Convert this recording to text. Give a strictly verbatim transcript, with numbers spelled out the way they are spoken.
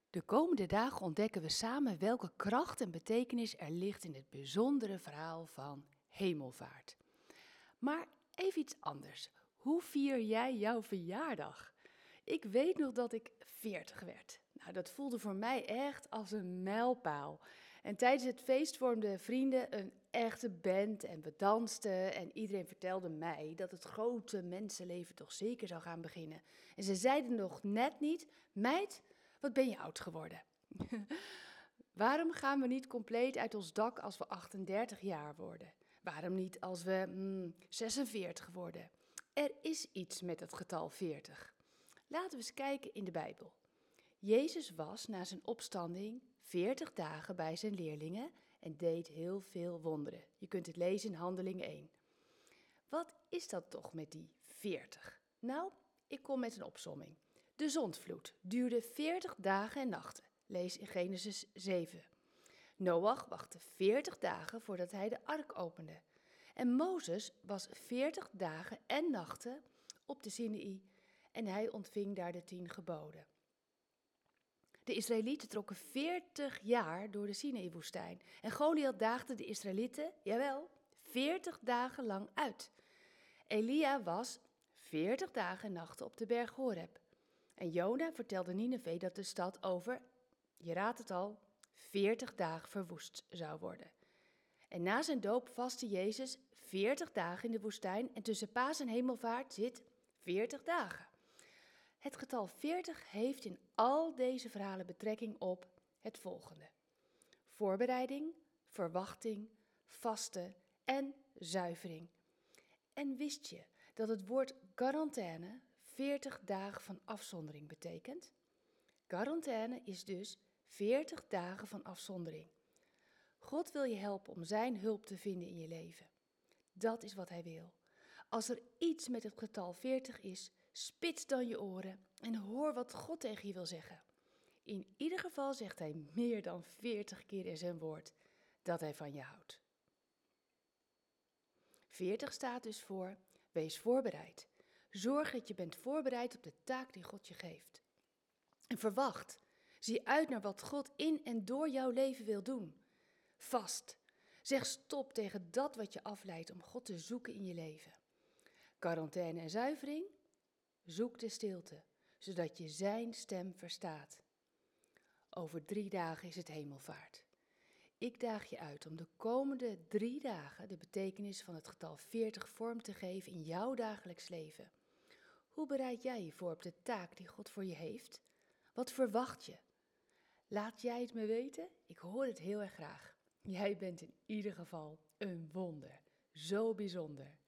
De komende dagen ontdekken we samen welke kracht en betekenis er ligt in het bijzondere verhaal van hemelvaart. Maar even iets anders. Hoe vier jij jouw verjaardag? Ik weet nog dat ik veertig werd. Nou, dat voelde voor mij echt als een mijlpaal. En tijdens het feest vormden vrienden een echte band en we dansten. En iedereen vertelde mij dat het grote mensenleven toch zeker zou gaan beginnen. En ze zeiden nog net niet: meid, wat ben je oud geworden? Waarom gaan we niet compleet uit ons dak als we achtendertig jaar worden? Waarom niet als we hmm, zesenveertig worden? Er is iets met het getal veertig. Laten we eens kijken in de Bijbel. Jezus was na zijn opstanding veertig dagen bij zijn leerlingen en deed heel veel wonderen. Je kunt het lezen in Handelingen één. Wat is dat toch met die veertig? Nou, ik kom met een opsomming. De zondvloed duurde veertig dagen en nachten. Lees in Genesis zeven. Noach wachtte veertig dagen voordat hij de ark opende. En Mozes was veertig dagen en nachten op de Sinaï en hij ontving daar de tien geboden. De Israëlieten trokken veertig jaar door de Sinaï-woestijn. En Goliath daagde de Israëlieten, jawel, veertig dagen lang uit. Elia was veertig dagen en nachten op de berg Horeb. En Jona vertelde Nineve dat de stad over, je raadt het al, veertig dagen verwoest zou worden. En na zijn doop vastte Jezus veertig dagen in de woestijn en tussen Paas en Hemelvaart zit veertig dagen. Het getal veertig heeft in al deze verhalen betrekking op het volgende: voorbereiding, verwachting, vasten en zuivering. En wist je dat het woord quarantaine veertig dagen van afzondering betekent? Quarantaine is dus veertig dagen van afzondering. God wil je helpen om zijn hulp te vinden in je leven. Dat is wat hij wil. Als er iets met het getal veertig is, spits dan je oren en hoor wat God tegen je wil zeggen. In ieder geval zegt hij meer dan veertig keer in zijn woord dat hij van je houdt. veertig staat dus voor: wees voorbereid. Zorg dat je bent voorbereid op de taak die God je geeft. En verwacht. Zie uit naar wat God in en door jouw leven wil doen. Vast. Zeg stop tegen dat wat je afleidt om God te zoeken in je leven. Quarantaine en zuivering. Zoek de stilte, zodat je zijn stem verstaat. Over drie dagen is het hemelvaart. Ik daag je uit om de komende drie dagen de betekenis van het getal veertig vorm te geven in jouw dagelijks leven. Hoe bereid jij je voor op de taak die God voor je heeft? Wat verwacht je? Laat jij het me weten? Ik hoor het heel erg graag. Jij bent in ieder geval een wonder. Zo bijzonder.